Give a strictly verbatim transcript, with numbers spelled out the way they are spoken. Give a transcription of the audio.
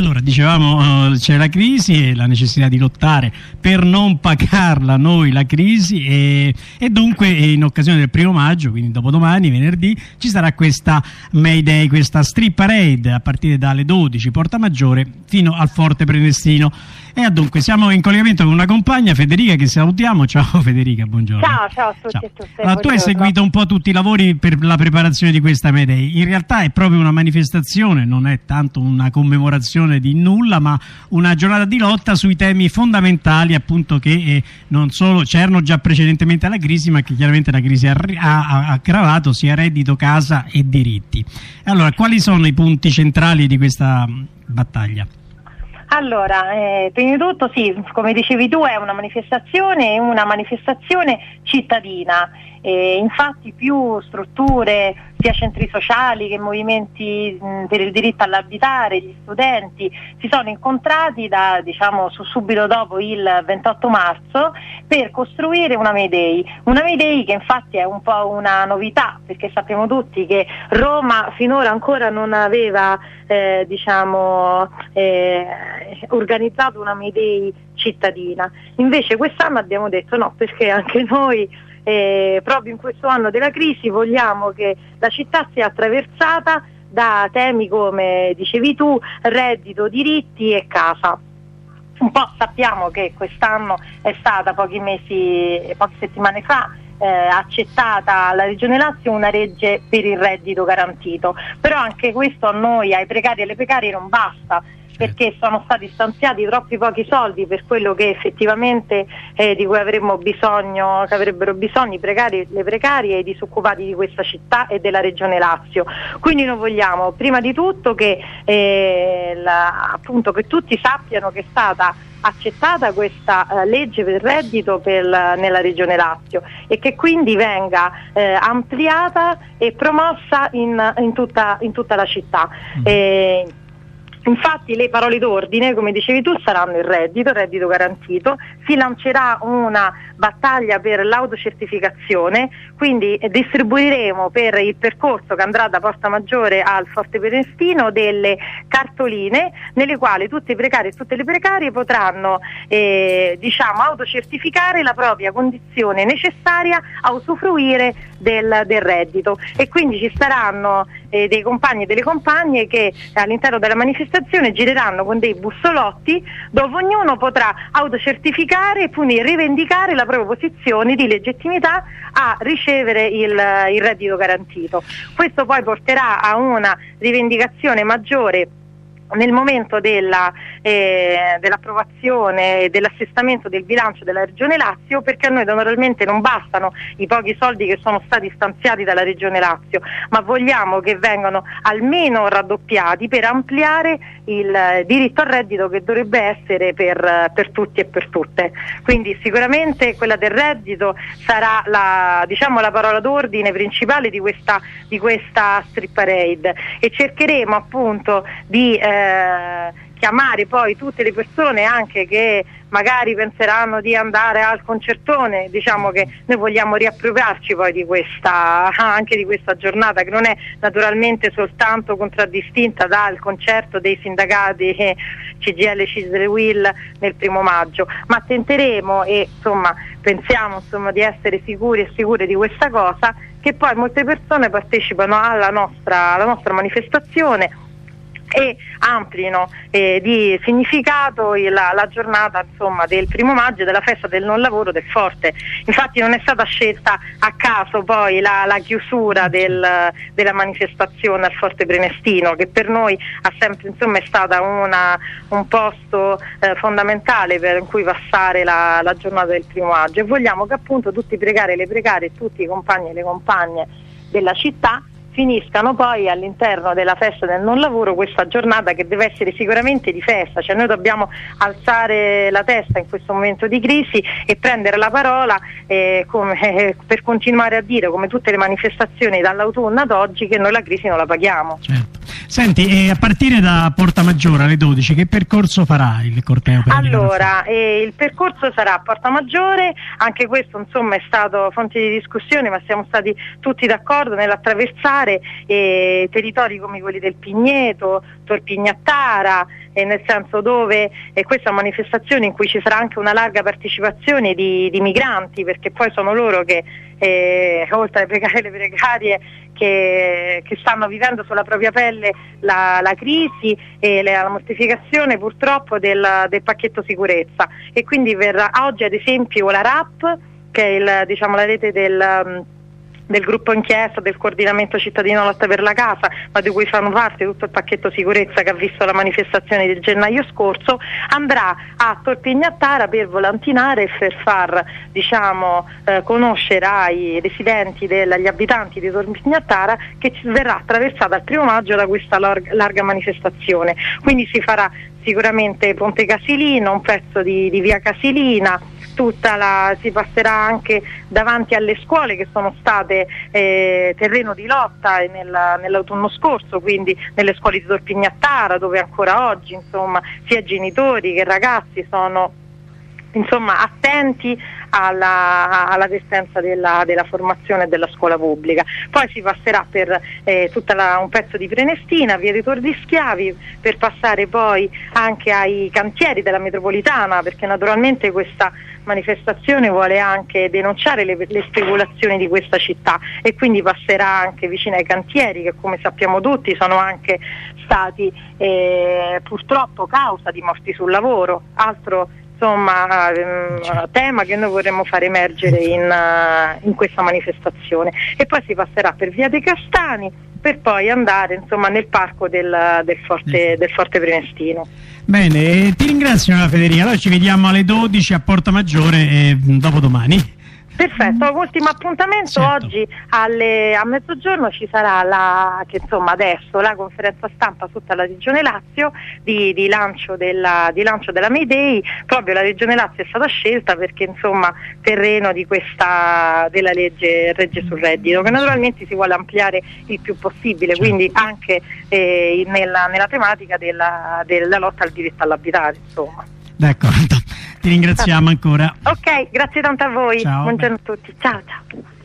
Allora, dicevamo, uh, c'è la crisi e la necessità di lottare per non pagarla noi la crisi e, e dunque in occasione del primo maggio, quindi dopodomani, venerdì, ci sarà questa May Day, questa street parade a partire dalle dodici, Porta Maggiore, fino al Forte Prenestino. E dunque siamo in collegamento con una compagna, Federica, che salutiamo. Ciao Federica, buongiorno. Ciao, ciao a tutti ciao. e tutte. Allora, tu hai seguito un po' tutti i lavori per la preparazione di questa May Day. In realtà è proprio una manifestazione, non è tanto una commemorazione di nulla, ma una giornata di lotta sui temi fondamentali, appunto, che eh, non solo c'erano già precedentemente alla crisi, ma che chiaramente la crisi ha, ha aggravato, sia reddito, casa e diritti. Allora, quali sono i punti centrali di questa battaglia? Allora, eh, prima di tutto sì, come dicevi tu, è una manifestazione, una manifestazione cittadina. E infatti più strutture, sia centri sociali che movimenti mh, per il diritto all'abitare, gli studenti, si sono incontrati da, diciamo, su, subito dopo il ventotto marzo per costruire una May Day. Una May Day che infatti è un po' una novità, perché sappiamo tutti che Roma finora ancora non aveva eh, diciamo, eh, organizzato una May Day cittadina. Invece quest'anno abbiamo detto no, perché anche noi Eh, proprio in questo anno della crisi vogliamo che la città sia attraversata da temi come dicevi tu, reddito, diritti e casa. Un po' sappiamo che quest'anno è stata pochi mesi, poche settimane fa eh, accettata alla Regione Lazio una legge per il reddito garantito, però anche questo a noi, ai precari e alle precarie non basta, perché sono stati stanziati troppi pochi soldi per quello che effettivamente eh, di cui avremmo bisogno, che avrebbero bisogno i precari, le precarie e i disoccupati di questa città e della Regione Lazio. Quindi noi vogliamo prima di tutto che eh, la, appunto che tutti sappiano che è stata accettata questa uh, legge per il reddito per la, nella Regione Lazio e che quindi venga eh, ampliata e promossa in, in, tutta, in tutta la città. Mm. E, infatti le parole d'ordine, come dicevi tu, saranno il reddito, il reddito garantito, si lancerà una battaglia per l'autocertificazione, quindi distribuiremo per il percorso che andrà da Porta Maggiore al Forte Prenestino delle cartoline nelle quali tutti i precari e tutte le precarie potranno eh, diciamo autocertificare la propria condizione necessaria a usufruire del, del reddito, e quindi ci saranno eh, dei compagni e delle compagne che all'interno della manifestazione gireranno con dei bussolotti dove ognuno potrà autocertificare e quindi rivendicare la propria posizione di legittimità a ricevere il, il reddito garantito. Questo poi porterà a una rivendicazione maggiore nel momento della, eh, dell'approvazione e dell'assestamento del bilancio della Regione Lazio, perché a noi naturalmente non bastano i pochi soldi che sono stati stanziati dalla Regione Lazio, ma vogliamo che vengano almeno raddoppiati per ampliare il diritto al reddito che dovrebbe essere per, per tutti e per tutte. Quindi sicuramente quella del reddito sarà la, diciamo, la parola d'ordine principale di questa, di questa street parade, e cercheremo appunto di eh, chiamare poi tutte le persone anche che magari penseranno di andare al concertone. Diciamo che noi vogliamo riappropriarci poi di questa, anche di questa giornata, che non è naturalmente soltanto contraddistinta dal concerto dei sindacati C G I L, C I S L e U I L nel primo maggio, ma tenteremo e insomma pensiamo insomma di essere sicuri e sicure di questa cosa, che poi molte persone partecipano alla nostra, alla nostra manifestazione e amplino eh, di significato la, la giornata insomma del primo maggio, della festa del non lavoro del Forte. Infatti non è stata scelta a caso poi la, la chiusura del, della manifestazione al Forte Prenestino, che per noi ha sempre insomma è stata una, un posto eh, fondamentale per in cui passare la, la giornata del primo maggio, e vogliamo che appunto tutti i precari e le precarie e tutti i compagni e le compagne della città finiscano poi all'interno della festa del non lavoro questa giornata, che deve essere sicuramente di festa. Cioè noi dobbiamo alzare la testa in questo momento di crisi e prendere la parola eh, come, eh, per continuare a dire, come tutte le manifestazioni dall'autunno ad oggi, che noi la crisi non la paghiamo. Certo. Senti, e a partire da Porta Maggiore alle dodici, che percorso farà il corteo? Per allora, eh, il percorso sarà a Porta Maggiore, anche questo insomma è stato fonte di discussione, ma siamo stati tutti d'accordo nell'attraversare eh, territori come quelli del Pigneto, Torpignattara, eh, nel senso dove eh, questa è una manifestazione in cui ci sarà anche una larga partecipazione di, di migranti, perché poi sono loro che eh, oltre alle precarie e le precarie che, che stanno vivendo sulla propria pelle la, la crisi e la mortificazione purtroppo del, del pacchetto sicurezza, e quindi verrà oggi ad esempio la R A P, che è il, diciamo, la rete del del gruppo inchiesta, del coordinamento cittadino lotta per la casa, ma di cui fanno parte tutto il pacchetto sicurezza che ha visto la manifestazione di gennaio scorso, andrà a Torpignattara per volantinare e per far diciamo, eh, conoscere ai residenti, del, agli abitanti di Torpignattara che verrà attraversata il primo maggio da questa larga, larga manifestazione. Quindi si farà sicuramente Ponte Casilino, un pezzo di, di via Casilina, tutta la, si passerà anche davanti alle scuole che sono state eh, terreno di lotta nel, nell'autunno scorso, quindi nelle scuole di Torpignattara, dove ancora oggi insomma sia genitori che ragazzi sono insomma attenti alla, alla destenza della, della formazione e della scuola pubblica. Poi si passerà per eh, tutta la, un pezzo di Prenestina, via dei Tor di Schiavi, per passare poi anche ai cantieri della metropolitana, perché naturalmente questa manifestazione vuole anche denunciare le, le speculazioni di questa città, e quindi passerà anche vicino ai cantieri che, come sappiamo tutti, sono anche stati eh, purtroppo causa di morti sul lavoro, altro insomma ehm, tema che noi vorremmo far emergere in, uh, in questa manifestazione. E poi si passerà per via dei Castani per poi andare insomma nel parco del, del, forte, del Forte Prenestino. Bene, ti ringrazio Federica, allora ci vediamo alle dodici a Porta Maggiore e dopodomani. Perfetto, ultimo appuntamento, certo. Oggi alle, a mezzogiorno ci sarà la, che insomma adesso, la conferenza stampa tutta la Regione Lazio di, di, lancio della, di lancio della Mayday. Proprio la Regione Lazio è stata scelta perché insomma terreno di questa, della legge Regge sul Reddito, che naturalmente si vuole ampliare il più possibile, certo. Quindi anche eh, nella, nella tematica della, della lotta al diritto all'abitare, insomma. D'accordo, ti ringraziamo ancora. Ok, grazie tanto a voi. Ciao. Buongiorno a tutti. Ciao ciao.